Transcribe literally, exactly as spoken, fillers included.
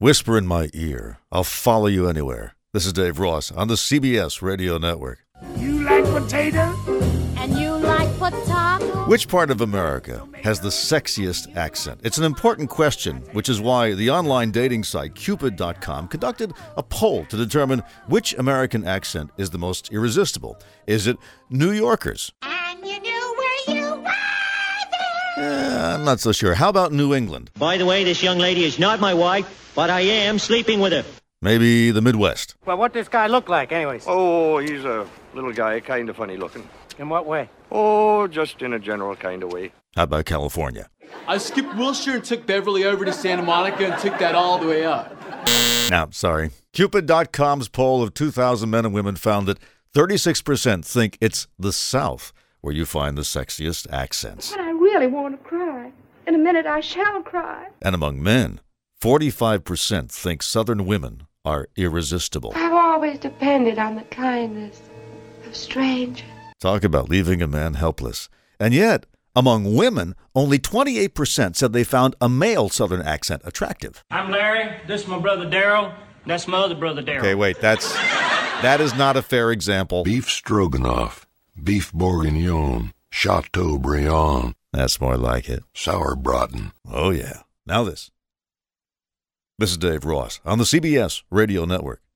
Whisper in my ear. I'll follow you anywhere. This is Dave Ross on the C B S Radio Network. You like potatoes? And you like potato? Which part of America has the sexiest accent? It's an important question, which is why the online dating site Cupid dot com conducted a poll to determine which American accent is the most irresistible. Is it New Yorkers? And you knew where you were there. Eh, I'm not so sure. How about New England? By the way, this young lady is not my wife, but I am sleeping with her. Maybe the Midwest? Well, what does this guy look like, anyways? Oh, he's a little guy, kind of funny looking. In what way? Oh, just in a general kind of way. How about California? I skipped Wilshire and took Beverly over to Santa Monica and took that all the way up. Now, sorry. Cupid dot com's poll of two thousand men and women found that thirty-six percent think it's the South where you find the sexiest accents. But I really want to cry. In a minute I shall cry. And among men, forty-five percent think Southern women are irresistible. I've always depended on the kindness of strangers. Talk about leaving a man helpless. And yet, among women, only twenty-eight percent said they found a male Southern accent attractive. I'm Larry. This is my brother Daryl. That's my other brother Daryl. Okay, wait, that's that is not a fair example. Beef stroganoff, beef bourguignon, chateaubriand. That's more like it. Sauerbraten. Oh, yeah. Now this. This is Dave Ross on the C B S Radio Network.